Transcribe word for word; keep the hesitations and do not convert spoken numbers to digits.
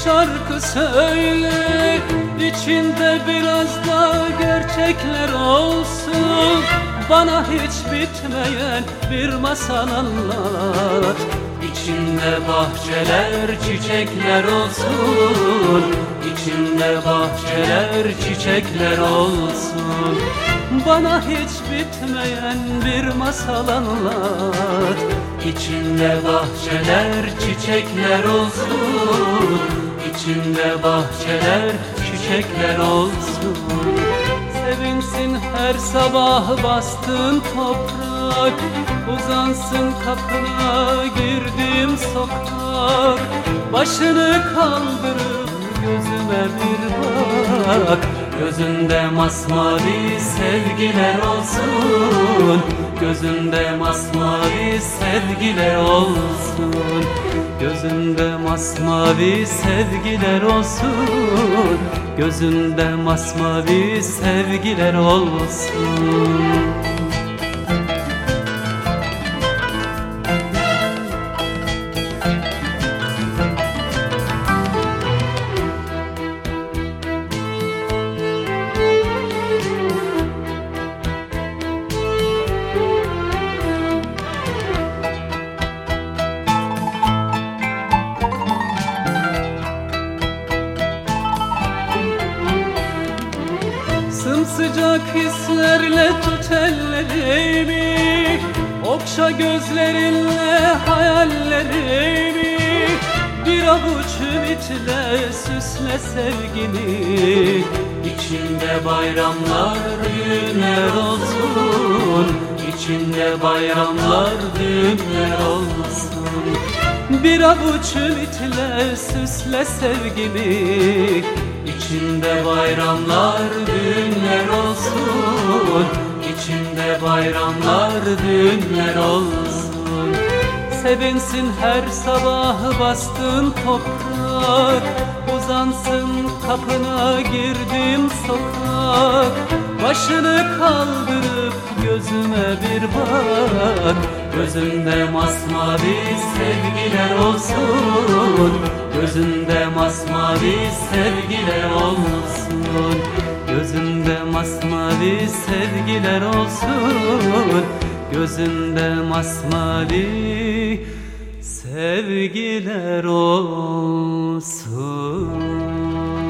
şarkı söyle, içinde biraz da gerçekler olsun. Bana hiç bitmeyen bir masal anlat, İçinde bahçeler, çiçekler olsun. İçinde bahçeler, çiçekler olsun. Bana hiç bitmeyen bir masal anlat, İçinde bahçeler, çiçekler olsun. İçinde bahçeler, çiçekler olsun. Sevinsin her sabah bastığın toprak, uzansın kapına girdiğim sokak. Başını kaldırıp gözüme bir bak, gözünde masmavi sevgiler olsun. Gözünde masmavi sevgiler olsun. Gözünde masmavi sevgiler olsun. Gözünde masmavi sevgiler olsun. Sımsıcak hislerle tut ellerimi, okşa gözlerinle hayallerimi. Bir avuç ümitle süsle sevgini, İçinde bayramlar, düğünler olsun. İçinde bayramlar, düğünler olsun. Bir avuç ümitle süsle sevgimi, İçinde bayramlar, düğünler olsun. İçinde bayramlar, düğünler olsun. Sevinsin her sabah bastığın toprak, uzansın kapına girdiğim sokak. Başını kaldırıp gözüme bir bak, gözünde masmavi sevgiler olsun. Gözünde masmavi sevgiler olsun. Gözünde masmavi sevgiler olsun. Gözünde masmavi sevgiler olsun.